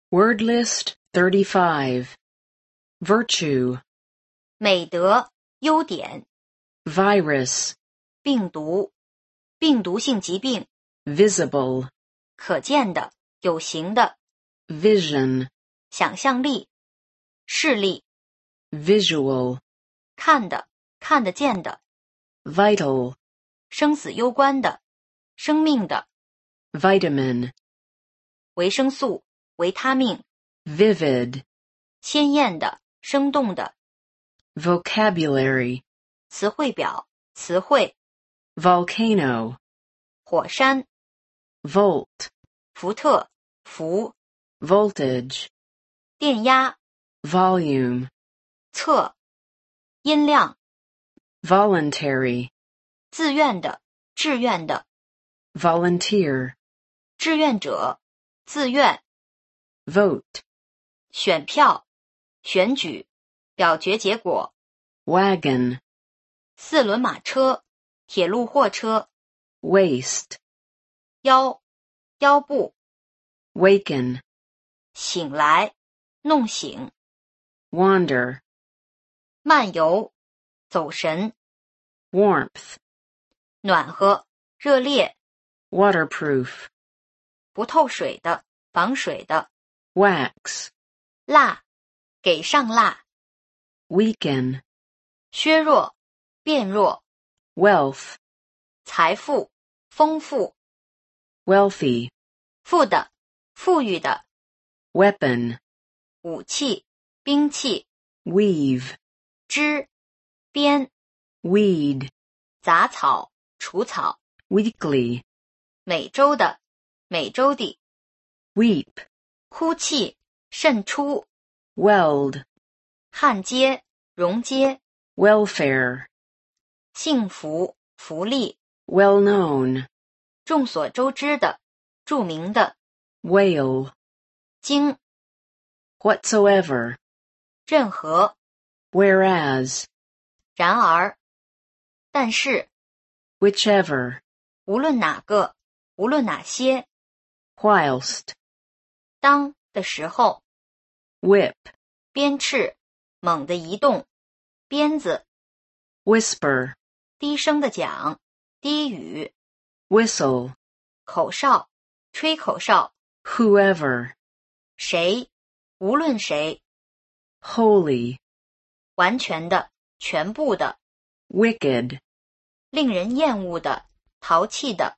Word list 35. Virtue. 美德、优点、 Virus. 病毒、病毒性疾病、 Visible. 可见的、有形的、 Vision. 想象力、视力、 Visual. 看的、看得见的、 Vital. 生死攸关的、生命的、 Vitamin. 维生素、维他命、 Vivid. 鲜艳的、生动的、 Vocabulary. 词汇表、词汇、 Volcano. 火山、 Volt. 福特、伏、 Voltage. 电压、 Volume. 测、音量、 Voluntary. 自愿的、志愿的、 Volunteer. 志愿者、自愿、 Vote. 选票、选举、表决结果、 Wagon. 四轮马车、铁路货车、 Waist. 腰、腰部、 Waken. 醒来、弄醒、 Wander. 漫游、走神、 Warmth. 暖和、热烈、 Waterproof. 不透水的、防水的、 Wax. 蜡、给上蜡、 Weaken. 削弱、变弱、 Wealth. 财富、丰富、 Wealthy. 富的、富裕的、 Weapon. 武器、兵器、 Weave. 织、编、 Weed. 杂草、除草、 Weekly. 每周的、每周的、 Weep. 哭泣、渗出、 Weld. 焊接、熔接、 Welfare. 幸福、福利、 Well known. 众所周知的、著名的、 Whale. 经、 Whatsoever. 任何、 Whereas. 然而、但是、 Whichever. 无论哪个、无论哪些、 Whilst. 当的时候、 Whip. 鞭笞、猛地移动、鞭子、 Whisper. 低声的讲、低语、 Whistle. 口哨、吹口哨、 Whoever. 谁、无论谁、 Wholly. 完全的、全部的、 Wicked. 令人厌恶的、淘气的、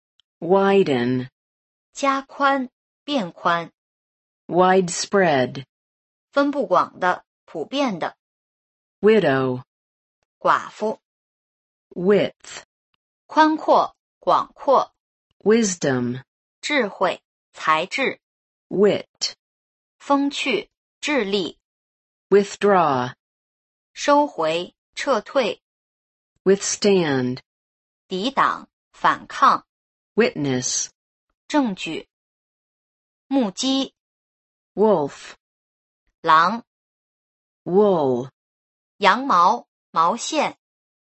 Widen. 加宽、变宽、 Widespread. 分布广的、普遍的、 Widow. 寡妇、 Width. 宽阔、广阔、 Wisdom. 智慧、才智、 Wit. 风趣、智力、 Withdraw. 收回、撤退、 Withstand. 抵挡、反抗、 Witness. 证据、目击、 Wolf. 狼、 Wool. 羊毛、毛线、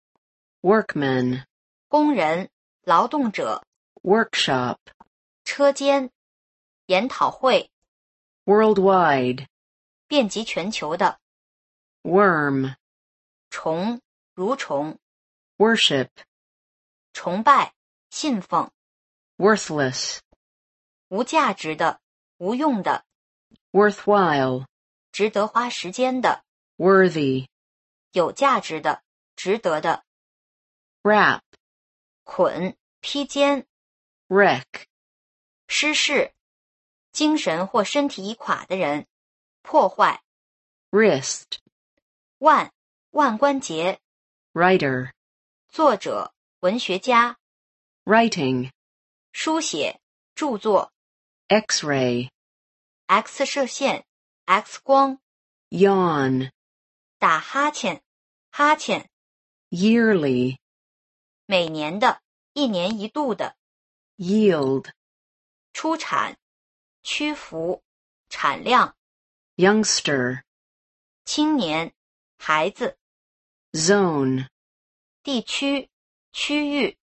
Workman. 工人、劳动者、 Workshop. 车间、研讨会、 Worldwide. 遍及全球的、 Worm. 虫、蠕虫、 Worship. 崇拜、信奉、 Worthless. 无价值的、无用的、 Worthwhile. 值得花时间的、 Worthy. 有价值的、值得的、 Wrap. 捆、披肩、 Wreck. 失事、精神或身体已垮的人、破坏、 Wrist. 腕、腕关节、 Writer. 作者、文学家、 Writing. 书写、著作、 X-ray. X 射线、X 光、 Yawn. 打哈欠、哈欠、 Yearly. 每年的、一年一度的、 Yield. 出产、屈服、产量、 Youngster. 青年、孩子、 Zone. 地区、区域、